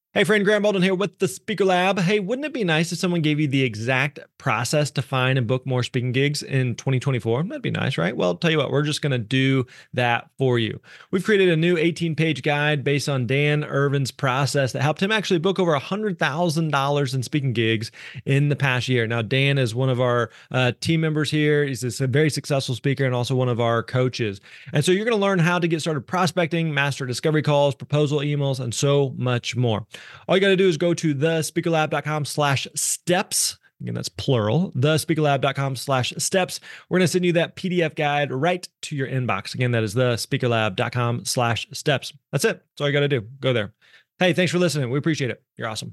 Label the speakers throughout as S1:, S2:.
S1: Hey friend, Graham Baldwin here with the Speaker Lab. Hey, wouldn't it be nice if someone gave you the exact process to find and book more speaking gigs in 2024? That'd be nice, right? Well, I'll tell you what, we're just going to do that for you. We've created a new 18-page guide based on Dan Irvin's process that helped him actually book over $100,000 in speaking gigs in the past year. Now, Dan is one of our team members here. He's a very successful speaker and also one of our coaches. And so you're going to learn how to get started prospecting, master discovery calls, proposal emails, and so much more. All you got to do is go to thespeakerlab.com/steps. Again, that's plural, thespeakerlab.com/steps. We're going to send you that PDF guide right to your inbox. Again, that is thespeakerlab.com/steps. That's it. That's all you got to do. Go there. Hey, thanks for listening. We appreciate it. You're awesome.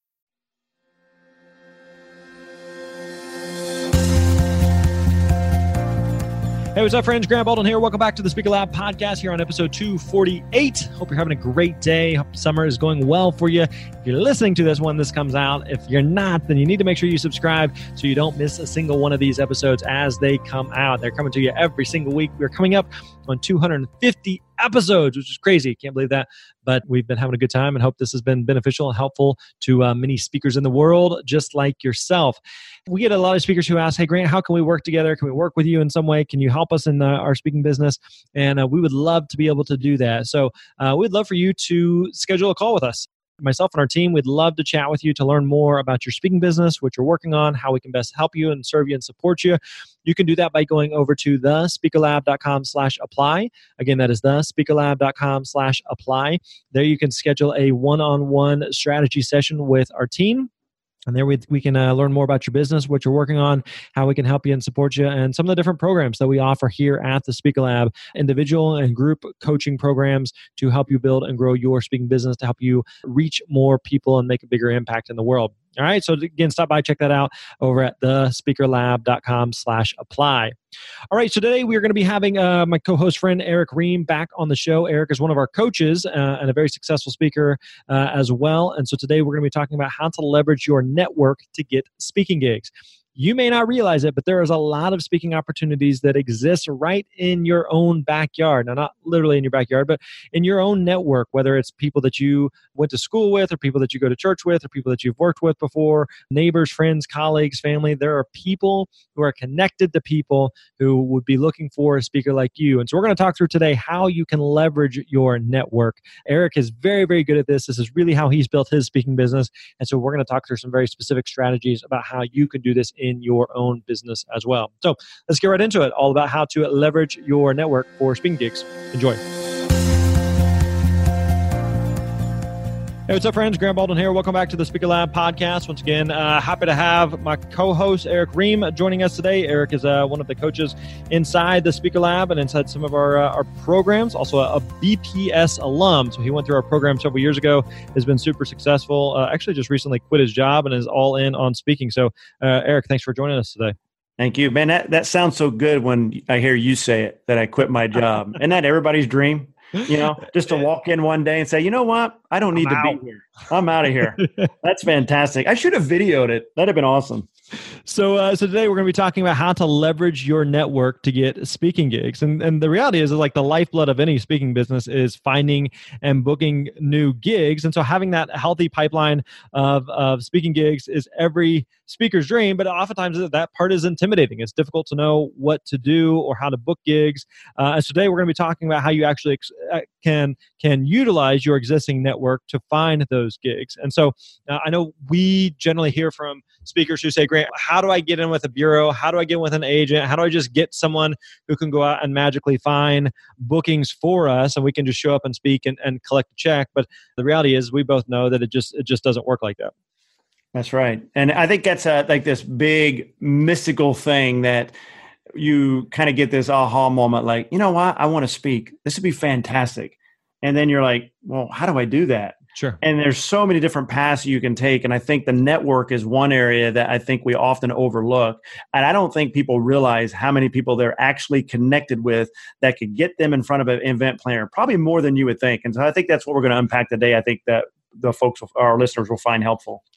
S1: Hey, what's up, friends? Graham Baldwin here. Welcome back to the Speaker Lab podcast here on episode 248. Hope you're having a great day. Hope summer is going well for you. If you're listening to this when this comes out, if you're not, then you need to make sure you subscribe so you don't miss a single one of these episodes as they come out. They're coming to you every single week. We're coming up on 250 episodes, which is crazy. Can't believe that. But we've been having a good time and hope this has been beneficial and helpful to many speakers in the world, just like yourself. We get a lot of speakers who ask, hey, Grant, how can we work together? Can we work with you in some way? Can you help us in our speaking business? And we would love to be able to do that. So we'd love for you to schedule a call with us. Myself and our team, we'd love to chat with you to learn more about your speaking business, what you're working on, how we can best help you and serve you and support you. You can do that by going over to thespeakerlab.com/apply. Again, that is thespeakerlab.com/apply. There you can schedule a one-on-one strategy session with our team. And there we can learn more about your business, what you're working on, how we can help you and support you, and some of the different programs that we offer here at the Speaker Lab, individual and group coaching programs to help you build and grow your speaking business, to help you reach more people and make a bigger impact in the world. All right. So again, stop by, check that out over at thespeakerlab.com/apply. All right. So today we are going to be having my co-host friend, Eric Ream, back on the show. Eric is one of our coaches and a very successful speaker as well. And so today we're going to be talking about how to leverage your network to get speaking gigs. You may not realize it, but there is a lot of speaking opportunities that exist right in your own backyard. Now, not literally in your backyard, but in your own network, whether it's people that you went to school with or people that you go to church with or people that you've worked with before, neighbors, friends, colleagues, family. There are people who are connected to people who would be looking for a speaker like you. And so we're going to talk through today how you can leverage your network. Eric is very, very good at this. This is really how he's built his speaking business. And so we're going to talk through some very specific strategies about how you can do this in your own business as well. So let's get right into it, all about how to leverage your network for speaking gigs. Enjoy. Hey, what's up, friends? Graham Baldwin here. Welcome back to the Speaker Lab podcast. Once again, happy to have my co-host, Eric Ream, joining us today. Eric is one of the coaches inside the Speaker Lab and inside some of our programs, also a BPS alum. So he went through our program several years ago, has been super successful, actually just recently quit his job and is all in on speaking. So Eric, thanks for joining us today.
S2: Thank you, man. That sounds so good when I hear you say it, that I quit my job. Isn't that everybody's dream? You know, just to walk in one day and say, you know what? I don't need to be here. I'm out of here. That's fantastic. I should have videoed it. That'd have been awesome.
S1: So today we're going to be talking about how to leverage your network to get speaking gigs. And the reality is like the lifeblood of any speaking business is finding and booking new gigs. And so having that healthy pipeline of speaking gigs is every speaker's dream, but oftentimes that part is intimidating. It's difficult to know what to do or how to book gigs. And so today we're going to be talking about how you actually can utilize your existing network to find those gigs. And so I know we generally hear from speakers who say, Grant, how do I get in with a bureau? How do I get in with an agent? How do I just get someone who can go out and magically find bookings for us and we can just show up and speak and collect a check? But the reality is we both know that it just doesn't work like that.
S2: That's right. And I think that's like this big mystical thing that you kind of get this aha moment, like, you know what? I want to speak. This would be fantastic. And then you're like, well, how do I do that?
S1: Sure.
S2: And there's so many different paths you can take. And I think the network is one area that I think we often overlook. And I don't think people realize how many people they're actually connected with that could get them in front of an event planner, probably more than you would think. And so I think that's what we're going to unpack today. I think that the folks, our listeners will find helpful.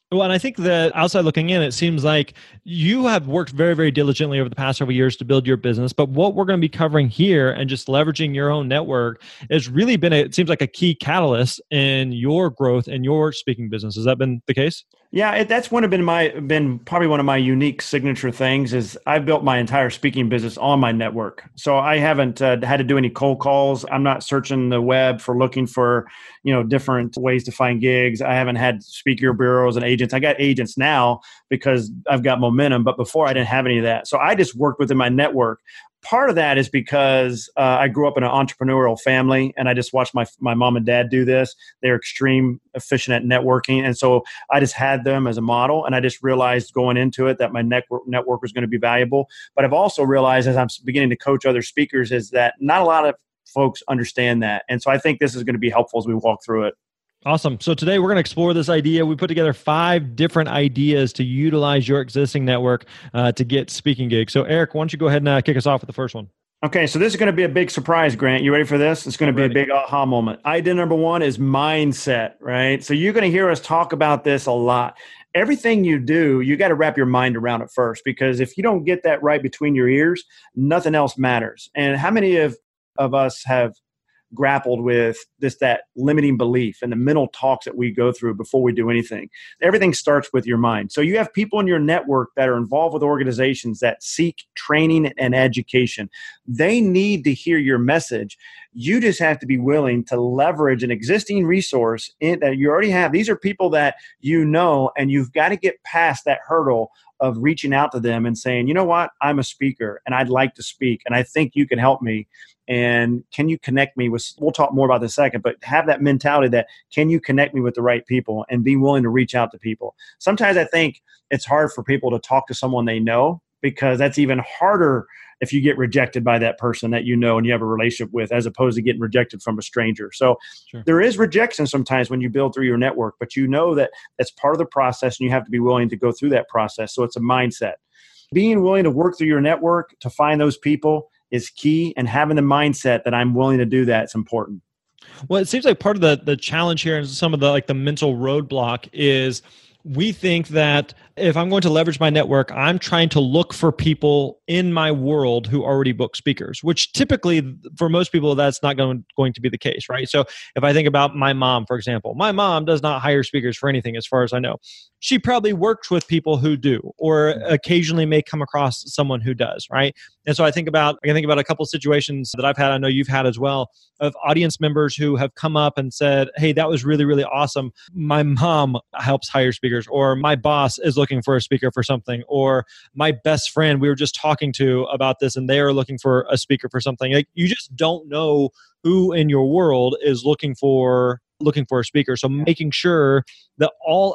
S1: Well, and I think that outside looking in, it seems like you have worked very, very diligently over the past several years to build your business. But what we're going to be covering here and just leveraging your own network has really been, it seems like a key catalyst in your growth and your speaking business. Has that been the case?
S2: Yeah, that's been probably one of my unique signature things is I've built my entire speaking business on my network. So I haven't had to do any cold calls. I'm not searching the web for looking for, different ways to find gigs. I haven't had speaker bureaus and agents. I got agents now because I've got momentum, but before I didn't have any of that. So I just worked within my network. Part of that is because I grew up in an entrepreneurial family and I just watched my mom and dad do this. They're extreme efficient at networking. And so I just had them as a model. And I just realized going into it that my network was going to be valuable. But I've also realized as I'm beginning to coach other speakers is that not a lot of folks understand that. And so I think this is going to be helpful as we walk through it.
S1: Awesome. So today we're going to explore this idea. We put together 5 different ideas to utilize your existing network to get speaking gigs. So Eric, why don't you go ahead and kick us off with the first one?
S2: Okay, so this is going to be a big surprise, Grant. You ready for this? It's going to be a big aha moment. Idea number 1 is mindset, right? So you're going to hear us talk about this a lot. Everything you do, you got to wrap your mind around it first, because if you don't get that right between your ears, nothing else matters. And how many of us have grappled with that limiting belief and the mental talks that we go through before we do anything? Everything starts with your mind. So you have people in your network that are involved with organizations that seek training and education. They need to hear your message. You just have to be willing to leverage an existing resource that you already have. These are people that you know, and you've got to get past that hurdle of reaching out to them and saying, you know what, I'm a speaker and I'd like to speak and I think you can help me. And can you connect me with, we'll talk more about this in a second, but have that mentality that can you connect me with the right people and be willing to reach out to people. Sometimes I think it's hard for people to talk to someone they know, because that's even harder if you get rejected by that person that you know and you have a relationship with, as opposed to getting rejected from a stranger. So sure, there is rejection sometimes when you build through your network, but you know that that's part of the process and you have to be willing to go through that process. So it's a mindset. Being willing to work through your network to find those people is key, and having the mindset that I'm willing to do that is important.
S1: Well, it seems like part of the challenge here and some of the mental roadblock is we think that if I'm going to leverage my network, I'm trying to look for people in my world who already book speakers, which typically for most people, that's not going to be the case, right? So if I think about my mom, for example, my mom does not hire speakers for anything as far as I know. She probably works with people who do, or occasionally may come across someone who does, right? And so I can think about a couple of situations that I've had, I know you've had as well, of audience members who have come up and said, hey, that was really, really awesome. My mom helps hire speakers, or my boss is looking for a speaker for something, or my best friend we were just talking to about this and they are looking for a speaker for something. Like, you just don't know who in your world is looking for a speaker. So making sure that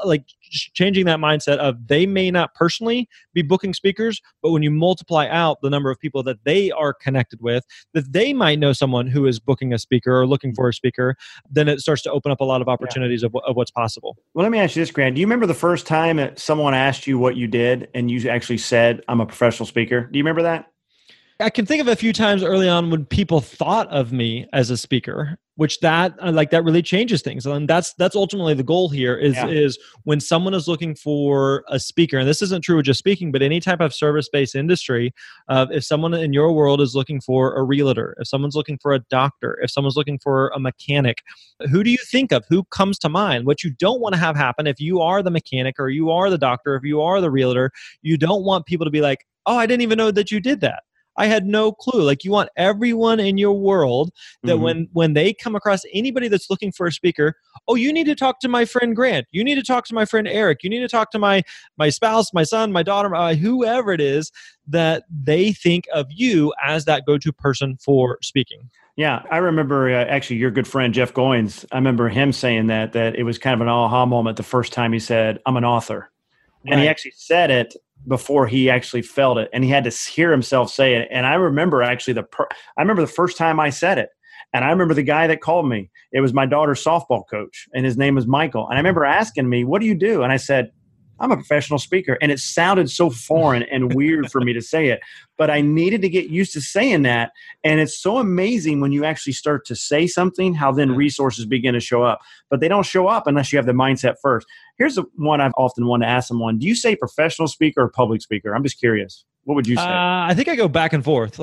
S1: changing that mindset of they may not personally be booking speakers, but when you multiply out the number of people that they are connected with, that they might know someone who is booking a speaker or looking for a speaker, then it starts to open up a lot of opportunities of what's possible.
S2: Well, let me ask you this, Grant. Do you remember the first time that someone asked you what you did and you actually said, I'm a professional speaker? Do you remember that?
S1: I can think of a few times early on when people thought of me as a speaker, which that really changes things. And that's ultimately the goal here is when someone is looking for a speaker, and this isn't true of just speaking, but any type of service-based industry, if someone in your world is looking for a realtor, if someone's looking for a doctor, if someone's looking for a mechanic, who do you think of? Who comes to mind? What you don't want to have happen, if you are the mechanic or you are the doctor, if you are the realtor, you don't want people to be like, oh, I didn't even know that you did that. I had no clue. Like, you want everyone in your world that when they come across anybody that's looking for a speaker, oh, you need to talk to my friend Grant. You need to talk to my friend Eric. You need to talk to my spouse, my son, my daughter, whoever it is, that they think of you as that go-to person for speaking.
S2: Yeah, I remember actually your good friend, Jeff Goins. I remember him saying that it was kind of an aha moment the first time he said, I'm an author. And he actually said it before he actually felt it, and he had to hear himself say it. And I remember actually I remember the first time I said it, and I remember the guy that called me. It was my daughter's softball coach, and his name was Michael. And I remember asking me, "What do you do?" And I said, I'm a professional speaker. And it sounded so foreign and weird for me to say it, but I needed to get used to saying that. And it's so amazing when you actually start to say something, how then resources begin to show up. But they don't show up unless you have the mindset first. Here's the one I've often wanted to ask someone. Do you say professional speaker or public speaker? I'm just curious. What would you say?
S1: I think I go back and forth.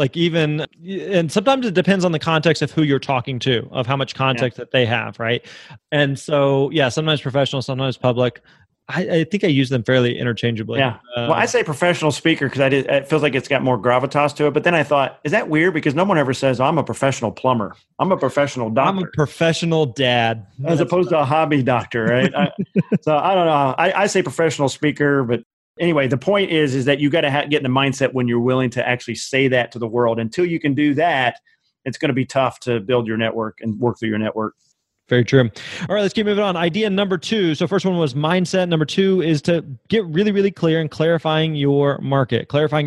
S1: And sometimes it depends on the context of who you're talking to, of how much context that they have, right? And so, sometimes professional, sometimes public. I think I use them fairly interchangeably.
S2: Yeah. Well, I say professional speaker because it feels like it's got more gravitas to it. But then I thought, is that weird? Because no one ever says, I'm a professional plumber. I'm a professional doctor.
S1: I'm a professional dad.
S2: As opposed to a hobby doctor, right? So I don't know. I say professional speaker, but anyway, the point is that you got to get in the mindset when you're willing to actually say that to the world. Until you can do that, it's going to be tough to build your network and work through your network.
S1: Very true. All right, let's keep moving on. Idea number 2. So first one was mindset. Number 2 is to get really, really clear and clarifying your market.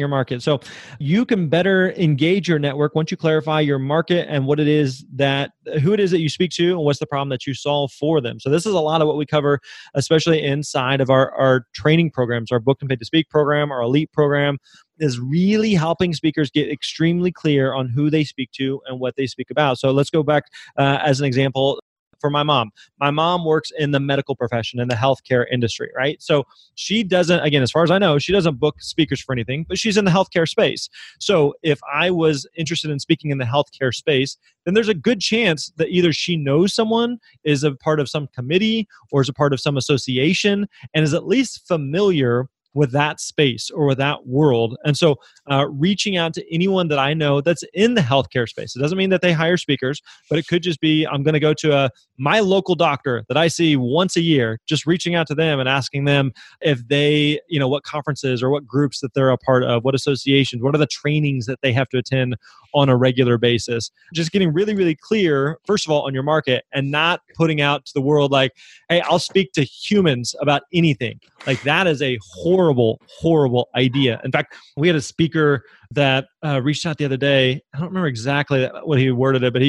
S1: So you can better engage your network once you clarify your market and who it is that you speak to and what's the problem that you solve for them. So this is a lot of what we cover, especially inside of our training programs, our Booked and Paid to Speak program, our Elite program, is really helping speakers get extremely clear on who they speak to and what they speak about. So let's go back as an example. For my mom. My mom works in the medical profession, in the healthcare industry, right? So she doesn't, again, as far as I know, she doesn't book speakers for anything, but she's in the healthcare space. So if I was interested in speaking in the healthcare space, then there's a good chance that either she knows someone, is a part of some committee, or is a part of some association, and is at least familiar with that space or with that world. And so reaching out to anyone that I know that's in the healthcare space. It doesn't mean that they hire speakers, but it could just be, I'm going to go to my local doctor that I see once a year, just reaching out to them and asking them if they, what conferences or what groups that they're a part of, what associations, what are the trainings that they have to attend on a regular basis. Just getting really, really clear, first of all, on your market, and not putting out to the world like, hey, I'll speak to humans about anything. Like that is a horrible, horrible idea. In fact, we had a speaker that reached out the other day. I don't remember exactly what he worded it, but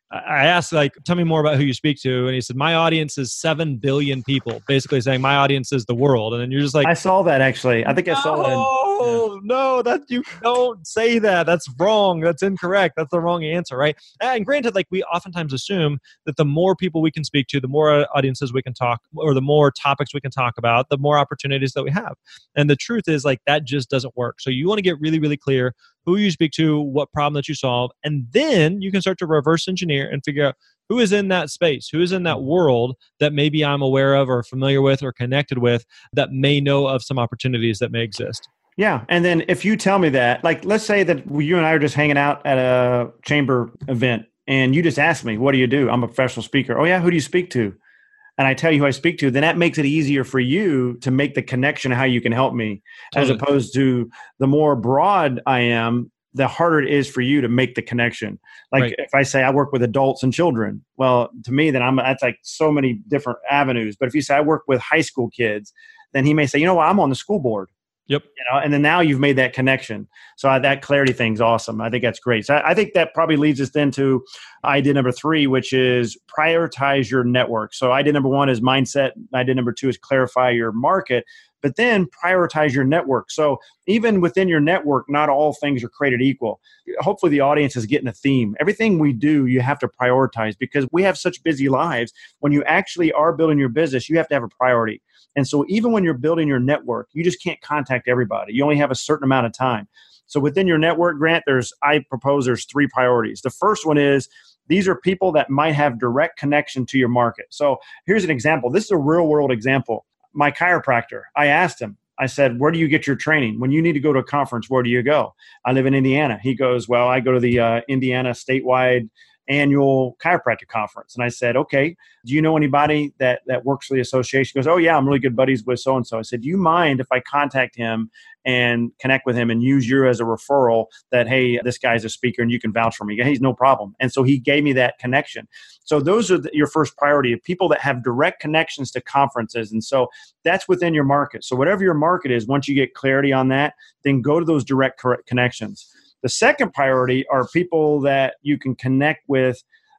S1: I asked, tell me more about who you speak to. And he said, my audience is 7 billion people, basically saying my audience is the world. And then you're just like,
S2: I saw that actually. I think I saw that.
S1: No, that you don't say that. That's wrong. That's incorrect. That's the wrong answer, right? And granted, we oftentimes assume that the more people we can speak to, the more audiences we can talk, or the more topics we can talk about, the more opportunities that we have. And the truth is that just doesn't work. So you want to get really, really clear who you speak to, what problem that you solve, and then you can start to reverse engineer and figure out who is in that space, who is in that world that maybe I'm aware of or familiar with or connected with that may know of some opportunities that may exist.
S2: Yeah. And then if you tell me that, let's say that you and I are just hanging out at a chamber event and you just ask me, what do you do? I'm a professional speaker. Oh yeah. Who do you speak to? And I tell you who I speak to, then that makes it easier for you to make the connection of how you can help me. Totally. As opposed to the more broad I am, the harder it is for you to make the connection. Right. If I say I work with adults and children, well, to me, then that's so many different avenues. But if you say I work with high school kids, then he may say, I'm on the school board.
S1: Yep.
S2: And then now you've made that connection. So that clarity thing's awesome. I think that's great. So I think that probably leads us then to idea number 3, which is prioritize your network. So idea number 1 is mindset. Idea number 2 is clarify your market, but then prioritize your network. So even within your network, not all things are created equal. Hopefully the audience is getting a theme. Everything we do, you have to prioritize because we have such busy lives. When you actually are building your business, you have to have a priority. And so even when you're building your network, you just can't contact everybody. You only have a certain amount of time. So within your network, Grant, I propose there's 3 priorities. The first one is these are people that might have direct connection to your market. So here's an example. This is a real world example. My chiropractor, I asked him, I said, where do you get your training? When you need to go to a conference, where do you go? I live in Indiana. He goes, well, I go to the Indiana statewide annual chiropractic conference. And I said, okay, do you know anybody that works for the association? He goes, oh yeah, I'm really good buddies with so-and-so. I said, do you mind if I contact him and connect with him and use you as a referral that, hey, this guy's a speaker and you can vouch for me? He's no problem. And so he gave me that connection. So those are your first priority of people that have direct connections to conferences. And so that's within your market. So whatever your market is, once you get clarity on that, then go to those direct connections. The second priority are people that you can connect with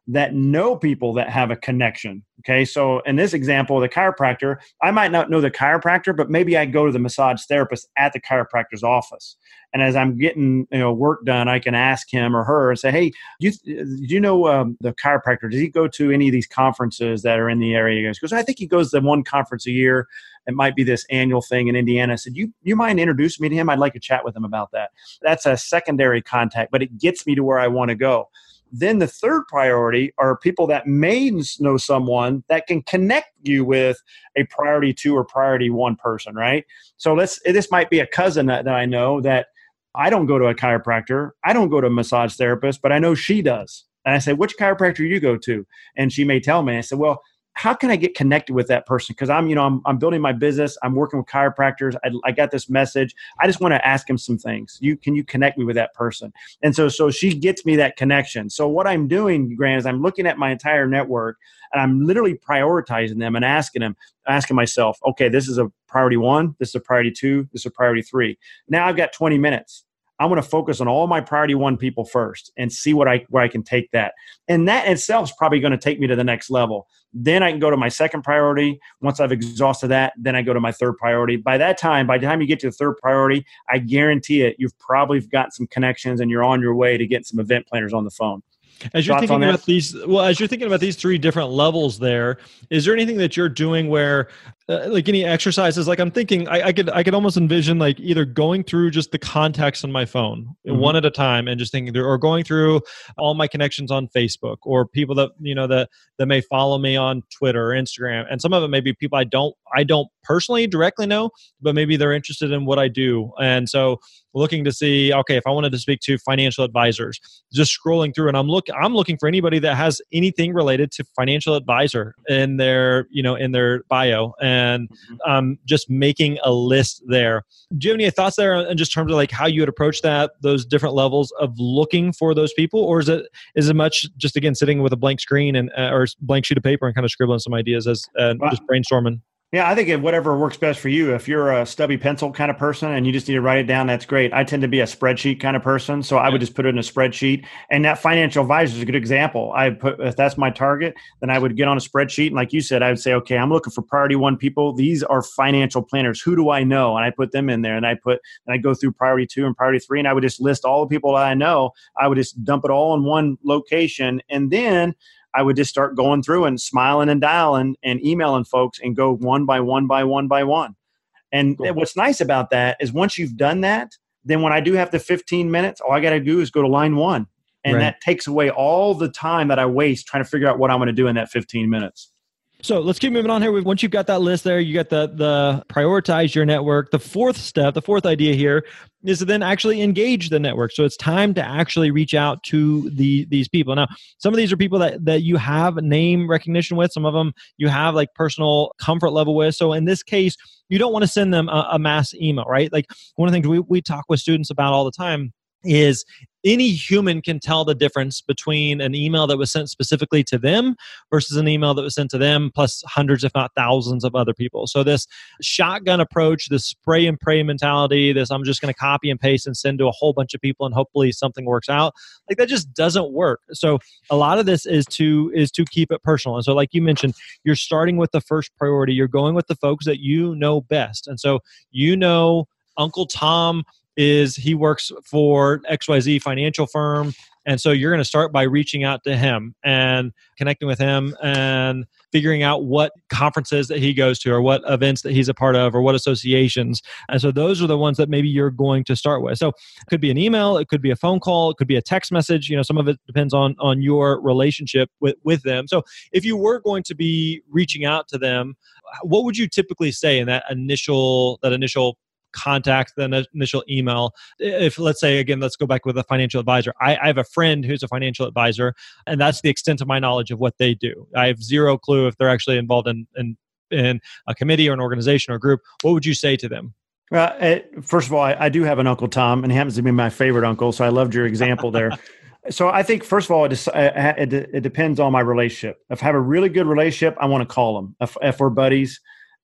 S2: that know people that have a connection. Okay. So in this example, the chiropractor, I might not know the chiropractor, but maybe I go to the massage therapist at the chiropractor's office. And as I'm getting work done, I can ask him or her and say, hey, do you know the chiropractor? Does he go to any of these conferences that are in the area? He goes, I think he goes to one conference a year. It might be this annual thing in Indiana. I said, you mind introducing me to him? I'd like to chat with him about that. That's a secondary contact, but it gets me to where I want to go. Then the third priority are people that may know someone that can connect you with a priority 2 or priority 1 person, right? So this might be a cousin that I know that I don't go to a chiropractor. I don't go to a massage therapist, but I know she does. And I say, which chiropractor do you go to? And she may tell me. I said, well, how can I get connected with that person? Because I'm building my business. I'm working with chiropractors. I got this message. I just want to ask him some things. Can you connect me with that person? And so she gets me that connection. So what I'm doing, Grant, is I'm looking at my entire network and I'm literally prioritizing them and asking myself, okay, this is a priority 1. This is a priority 2. This is a priority 3. Now I've got 20 minutes. I want to focus on all my priority 1 people first and see where I can take that. And that in itself is probably going to take me to the next level. Then I can go to my second priority. Once I've exhausted that, then I go to my third priority. By the time you get to the third priority, I guarantee it, you've probably got some connections and you're on your way to get some event planners on the phone.
S1: As you're thinking about these 3 different levels there, is there anything that you're doing where like any exercises? Like I'm thinking I could almost envision like either going through just the contacts on my phone one at a time and just thinking or going through all my connections on Facebook or people that that may follow me on Twitter or Instagram. And some of it may be people I don't personally directly know, but maybe they're interested in what I do. And so looking to see, okay, if I wanted to speak to financial advisors, just scrolling through and I'm looking for anybody that has anything related to financial advisor in their bio and just making a list there. Do you have any thoughts there in just terms of like how you would approach those different levels of looking for those people? Or is it much just, again, sitting with a blank screen and or blank sheet of paper and kind of scribbling some ideas as just brainstorming?
S2: Yeah, I think whatever works best for you. If you're a stubby pencil kind of person and you just need to write it down, that's great. I tend to be a spreadsheet kind of person. So I would just put it in a spreadsheet. And that financial advisor is a good example. If that's my target, then I would get on a spreadsheet. And like you said, I would say, okay, I'm looking for priority 1 people. These are financial planners. Who do I know? And I put them in there and I go through priority 2 and priority 3. And I would just list all the people that I know. I would just dump it all in one location. And then I would just start going through and smiling and dialing and emailing folks and go one by one by one by one. And what's nice about that is once you've done that, then when I do have the 15 minutes, all I got to do is go to line 1. And that takes away all the time that I waste trying to figure out what I'm going to do in that 15 minutes.
S1: So let's keep moving on here. Once you've got that list there, you got the prioritize your network. The fourth step, the fourth idea here is to then actually engage the network. So it's time to actually reach out to these people. Now, some of these are people that you have name recognition with. Some of them you have like personal comfort level with. So in this case, you don't want to send them a mass email, right? Like one of the things we talk with students about all the time is any human can tell the difference between an email that was sent specifically to them versus an email that was sent to them plus hundreds, if not thousands of other people. So this shotgun approach, this spray and pray mentality, this I'm just going to copy and paste and send to a whole bunch of people and hopefully something works out, like that just doesn't work. So a lot of this is to keep it personal. And so like you mentioned, you're starting with the first priority. You're going with the folks that you know best. And so Uncle Tom he works for XYZ financial firm. And so you're going to start by reaching out to him and connecting with him and figuring out what conferences that he goes to or what events that he's a part of or what associations. And so those are the ones that maybe you're going to start with. So it could be an email, it could be a phone call, it could be a text message. Some of it depends on your relationship with them. So if you were going to be reaching out to them, what would you typically say in that initial contact, the initial email? If let's say, again, let's go back with a financial advisor. I have a friend who's a financial advisor, and that's the extent of my knowledge of what they do. I have zero clue if they're actually involved in a committee or an organization or group. What would you say to them?
S2: Well, first of all, I do have an Uncle Tom, and he happens to be my favorite uncle, so I loved your example there. So I think, first of all, it depends on my relationship. If I have a really good relationship, I want to call them. If we're buddies,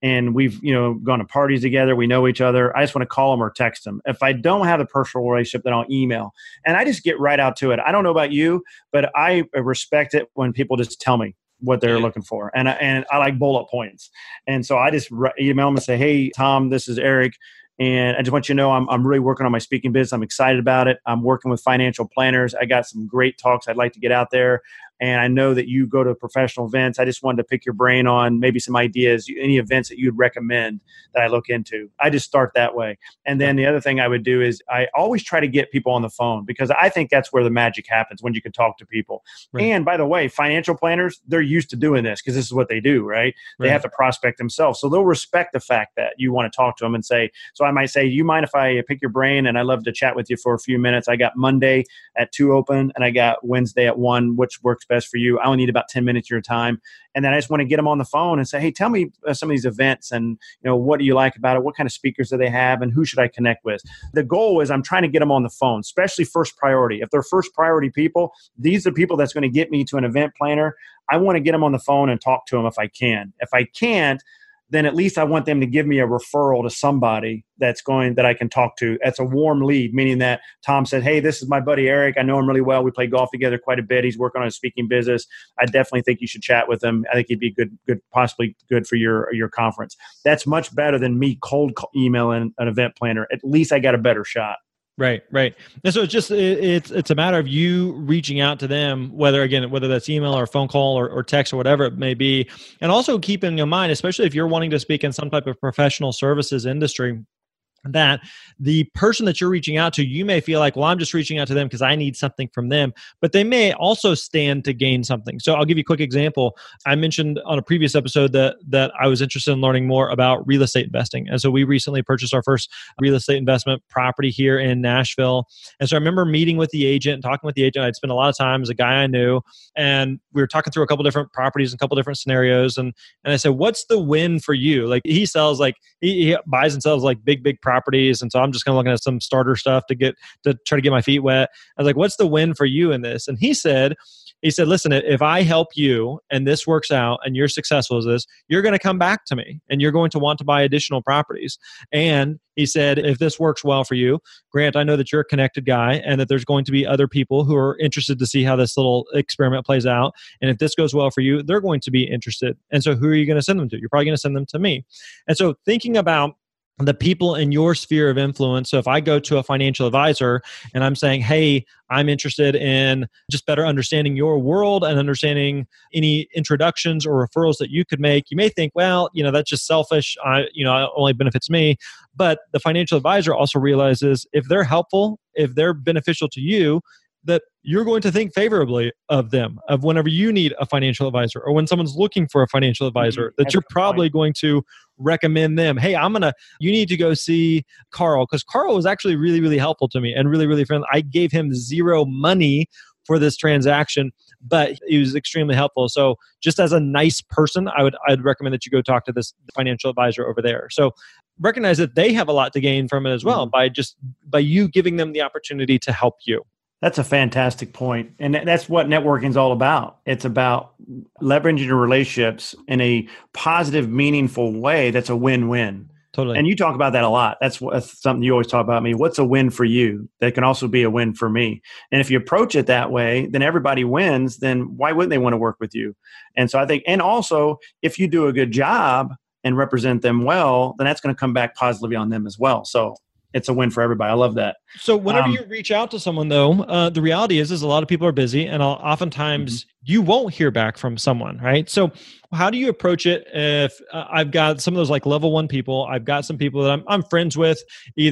S2: and we've, gone to parties together. We know each other. I just want to call them or text them. If I don't have a personal relationship, then I'll email, and I just get right out to it. I don't know about you, but I respect it when people just tell me what they're looking for. And I like bullet points. And so I just email them and say, hey, Tom, this is Eric. And I just want you to know I'm really working on my speaking business. I'm excited about it. I'm working with financial planners. I got some great talks I'd like to get out there. And I know that you go to professional events. I just wanted to pick your brain on maybe some ideas, any events that you'd recommend that I look into. I just start that way. And then the other thing I would do is I always try to get people on the phone, because I think that's where the magic happens, when you can talk to people. Right. And by the way, financial planners, they're used to doing this because this is what they do, right? They have to prospect themselves. So they'll respect the fact that you want to talk to them and say, so I might say, you mind if I pick your brain? And I'd love to chat with you for a few minutes. I got Monday at 2 open, and I got Wednesday at 1, which works best for you. I only need about 10 minutes of your time. And then I just want to get them on the phone and say, hey, tell me some of these events, and what do you like about it? What kind of speakers do they have, and who should I connect with? The goal is I'm trying to get them on the phone, especially first priority. If they're first priority people, these are people that's going to get me to an event planner. I want to get them on the phone and talk to them if I can. If I can't, then at least I want them to give me a referral to somebody that I can talk to. That's a warm lead, meaning that Tom said, hey, this is my buddy Eric. I know him really well. We play golf together quite a bit. He's working on a speaking business. I definitely think you should chat with him. I think he'd be good, possibly good for your conference. That's much better than me cold emailing an event planner. At least I got a better shot.
S1: Right. And so it's a matter of you reaching out to them, whether that's email or phone call or text or whatever it may be. And also keeping in mind, especially if you're wanting to speak in some type of professional services industry, that the person that you're reaching out to, you may feel like, well, I'm just reaching out to them because I need something from them, but they may also stand to gain something. So I'll give you a quick example. I mentioned on a previous episode that I was interested in learning more about real estate investing. And so we recently purchased our first real estate investment property here in Nashville. And so I remember meeting with the agent and talking with the agent. I'd spent a lot of time as a guy I knew, and we were talking through a couple different properties and a couple different scenarios. And I said, what's the win for you? Like he sells, he buys and sells big properties. And so I'm just kind of looking at some starter stuff to try to get my feet wet. I was like, what's the win for you in this? And he said, listen, if I help you and this works out and you're successful as this, you're going to come back to me and you're going to want to buy additional properties. And he said, if this works well for you, Grant, I know that you're a connected guy and that there's going to be other people who are interested to see how this little experiment plays out. And if this goes well for you, they're going to be interested. And so who are you going to send them to? You're probably going to send them to me. And so thinking about the people in your sphere of influence. So if I go to a financial advisor and I'm saying, hey, I'm interested in just better understanding your world and understanding any introductions or referrals that you could make, you may think, well, that's just selfish. It only benefits me. But the financial advisor also realizes if they're helpful, if they're beneficial to you, that you're going to think favorably of them, of whenever you need a financial advisor or when someone's looking for a financial advisor, that you're probably going to recommend them. Hey, you need to go see Carl, because Carl was actually really, really helpful to me and really, really friendly. I gave him zero money for this transaction, but he was extremely helpful. So just as a nice person, I'd recommend that you go talk to this financial advisor over there. So recognize that they have a lot to gain from it as well by you giving them the opportunity to help you.
S2: That's a fantastic point. And that's what networking is all about. It's about leveraging your relationships in a positive, meaningful way that's a win-win.
S1: Totally.
S2: And you talk about that a lot. That's something you always talk about me. What's a win for you? That can also be a win for me. And if you approach it that way, then everybody wins. Then why wouldn't they want to work with you? And so I think, and also if you do a good job and represent them well, then that's going to come back positively on them as well. So it's a win for everybody. I love that.
S1: So whenever you reach out to someone, though, the reality is a lot of people are busy, and oftentimes you won't hear back from someone, right? So how do you approach it if I've got some of those level 1 people, I've got some people that I'm friends with,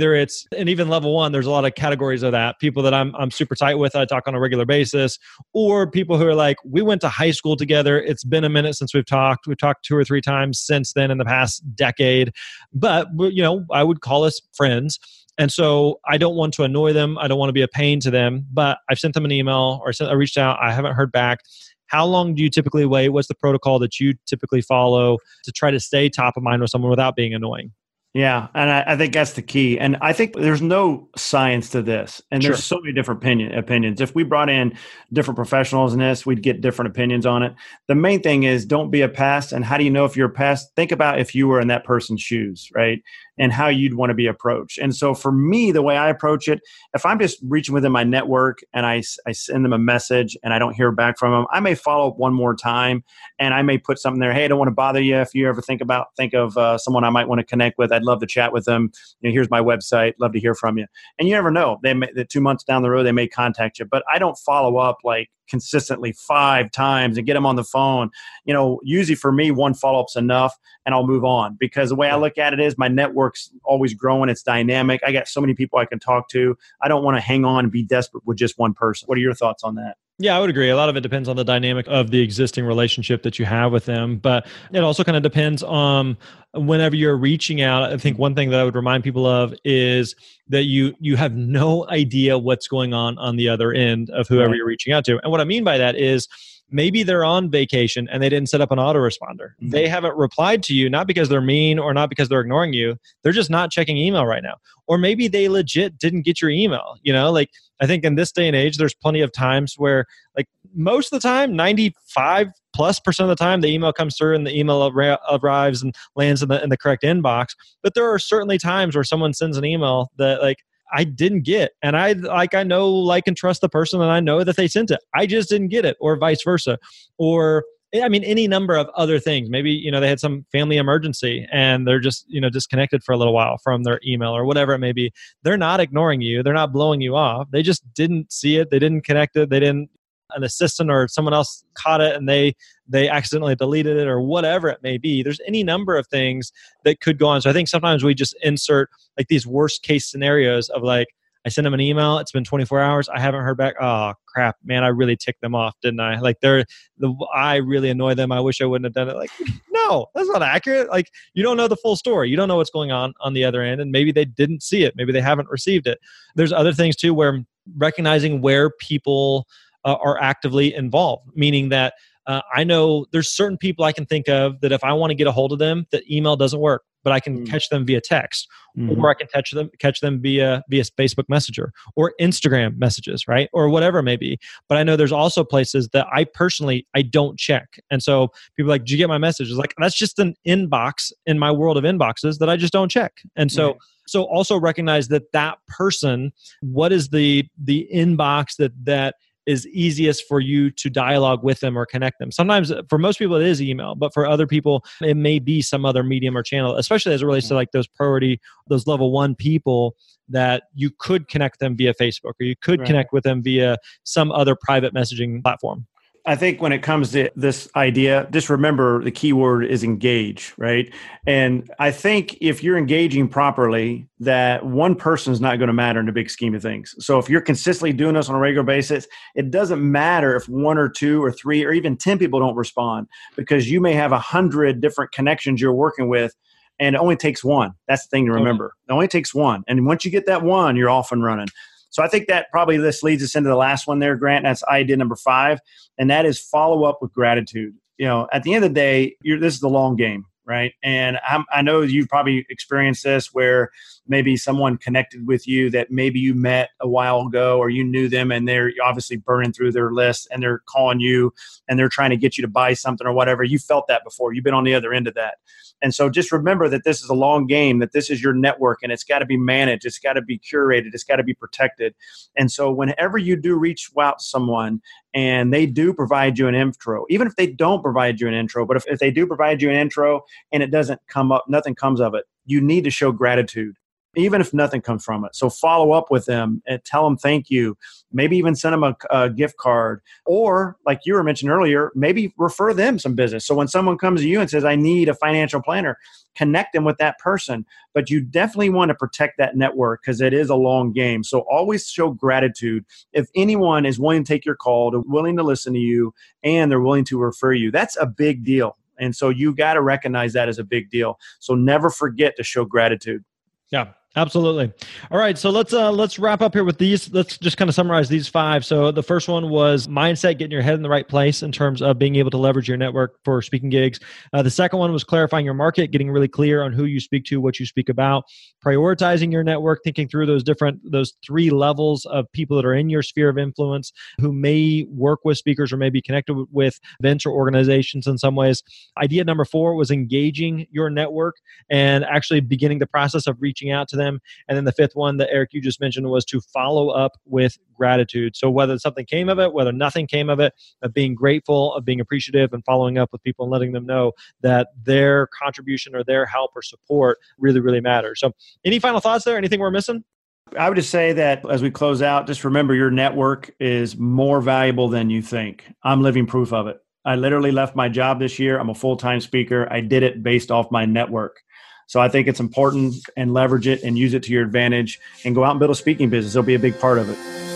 S1: and even level 1, there's a lot of categories of that, people that I'm super tight with, I talk on a regular basis, or people who are we went to high school together, it's been a minute since we've talked 2 or 3 times since then in the past decade, but I would call us friends. And so I don't want to annoy them. I don't want to be a pain to them, but I've sent them an email or I reached out. I haven't heard back. How long do you typically wait? What's the protocol that you typically follow to try to stay top of mind with someone without being annoying?
S2: Yeah. And I think that's the key. And I think there's no science to this. And there's so many different opinions. If we brought in different professionals in this, we'd get different opinions on it. The main thing is don't be a pest. And how do you know if you're a pest? Think about if you were in that person's shoes, right? And how you'd want to be approached. And so for me, the way I approach it, if I'm just reaching within my network and I send them a message and I don't hear back from them, I may follow up one more time and I may put something there. Hey, I don't want to bother you. If you ever think of someone I might want to connect with, I'd love to chat with them. Here's my website. Love to hear from you. And you never know. That 2 months down the road, they may contact you. But I don't follow up like consistently 5 times and get them on the phone. Usually for me, one follow-up's enough and I'll move on, because the way I look at it is my network's always growing. It's dynamic. I got so many people I can talk to. I don't want to hang on and be desperate with just one person. What are your thoughts on that?
S1: Yeah, I would agree. A lot of it depends on the dynamic of the existing relationship that you have with them. But it also kind of depends on whenever you're reaching out. I think one thing that I would remind people of is that you have no idea what's going on the other end of whoever you're reaching out to. And what I mean by that is maybe they're on vacation and they didn't set up an autoresponder. Mm-hmm. They haven't replied to you, not because they're mean or not because they're ignoring you. They're just not checking email right now. Or maybe they legit didn't get your email. I think in this day and age, there's plenty of times where, like, most of the time, 95+% of the time, the email comes through and the email arrives and lands in the correct inbox. But there are certainly times where someone sends an email that, like, I didn't get. And I know, like, and trust the person, and I know that they sent it. I just didn't get it, or vice versa. Or, any number of other things. Maybe, they had some family emergency and they're just, disconnected for a little while from their email or whatever it may be. They're not ignoring you. They're not blowing you off. They just didn't see it. They didn't connect it. An assistant or someone else caught it and they accidentally deleted it or whatever it may be. There's any number of things that could go on. So I think sometimes we just insert like these worst case scenarios of, like, I sent them an email. It's been 24 hours. I haven't heard back. Oh crap, man! I really ticked them off, didn't I? Like, I really annoyed them. I wish I wouldn't have done it. Like, no, that's not accurate. Like, you don't know the full story. You don't know what's going on the other end, and maybe they didn't see it. Maybe they haven't received it. There's other things too, where recognizing where people are actively involved, meaning that I know there's certain people I can think of that if I want to get a hold of them, that email doesn't work, but I can catch them via text, or I can catch them via Facebook Messenger or Instagram messages, right? Or whatever it may be. But I know there's also places that I don't check. And so people are like, did you get my message? It's like, that's just an inbox in my world of inboxes that I just don't check. And so, so also recognize that person, what is the inbox that is easiest for you to dialogue with them or connect them. Sometimes for most people it is email, but for other people it may be some other medium or channel, especially as it relates to like those level 1 people that you could connect them via Facebook, or you could connect with them via some other private messaging platform.
S2: I think when it comes to this idea, just remember the key word is engage, right? And I think if you're engaging properly, that one person is not going to matter in the big scheme of things. So if you're consistently doing this on a regular basis, it doesn't matter if 1 or 2 or 3 or even 10 people don't respond, because you may have 100 different connections you're working with, and it only takes one. That's the thing to remember. It only takes one. And once you get that one, you're off and running. So I think that probably this leads us into the last one there, Grant. That's idea number 5, and that is follow up with gratitude. At the end of the day, this is the long game, right? And I know you've probably experienced this, where maybe someone connected with you that maybe you met a while ago, or you knew them, and they're obviously burning through their list and they're calling you and they're trying to get you to buy something or whatever. You felt that before. You've been on the other end of that. And so just remember that this is a long game, that this is your network, and it's got to be managed. It's got to be curated. It's got to be protected. And so whenever you do reach out to someone and they do provide you an intro, even if they don't provide you an intro, but if they do provide you an intro and it doesn't come up, nothing comes of it, you need to show gratitude, even if nothing comes from it. So follow up with them and tell them thank you. Maybe even send them a gift card. Or, like you were mentioning earlier, maybe refer them some business. So when someone comes to you and says, I need a financial planner, connect them with that person. But you definitely want to protect that network, because it is a long game. So always show gratitude. If anyone is willing to take your call, they're willing to listen to you, and they're willing to refer you, that's a big deal. And so you got to recognize that as a big deal. So never forget to show gratitude.
S1: Yeah. Absolutely. All right, so let's wrap up here with these. Let's just kind of summarize these 5. So the first one was mindset, getting your head in the right place in terms of being able to leverage your network for speaking gigs. The second one was clarifying your market, getting really clear on who you speak to, what you speak about, prioritizing your network, thinking through those 3 levels of people that are in your sphere of influence who may work with speakers or may be connected with events or organizations in some ways. Idea number 4 was engaging your network and actually beginning the process of reaching out to them. And then the 5th one that Eric, you just mentioned, was to follow up with gratitude. So whether something came of it, whether nothing came of it, of being grateful, of being appreciative, and following up with people and letting them know that their contribution or their help or support really, really matters. So any final thoughts there? Anything we're missing?
S2: I would just say that as we close out, just remember your network is more valuable than you think. I'm living proof of it. I literally left my job this year. I'm a full-time speaker. I did it based off my network. So I think it's important, and leverage it and use it to your advantage and go out and build a speaking business. It'll be a big part of it.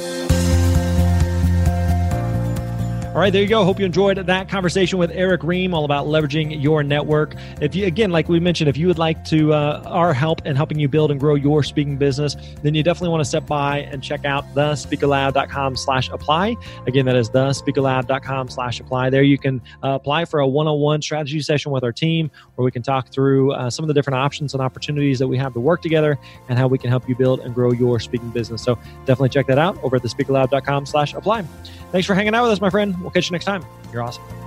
S1: All right, there you go. Hope you enjoyed that conversation with Eric Ream, all about leveraging your network. If you, again, like we mentioned, if you would like to our help in helping you build and grow your speaking business, then you definitely want to step by and check out thespeakaloud.com/apply. Again, that is thespeakaloud.com/apply. There you can apply for a one-on-one strategy session with our team, where we can talk through some of the different options and opportunities that we have to work together and how we can help you build and grow your speaking business. So definitely check that out over at thespeakaloud.com/apply. Thanks for hanging out with us, my friend. We'll catch you next time. You're awesome.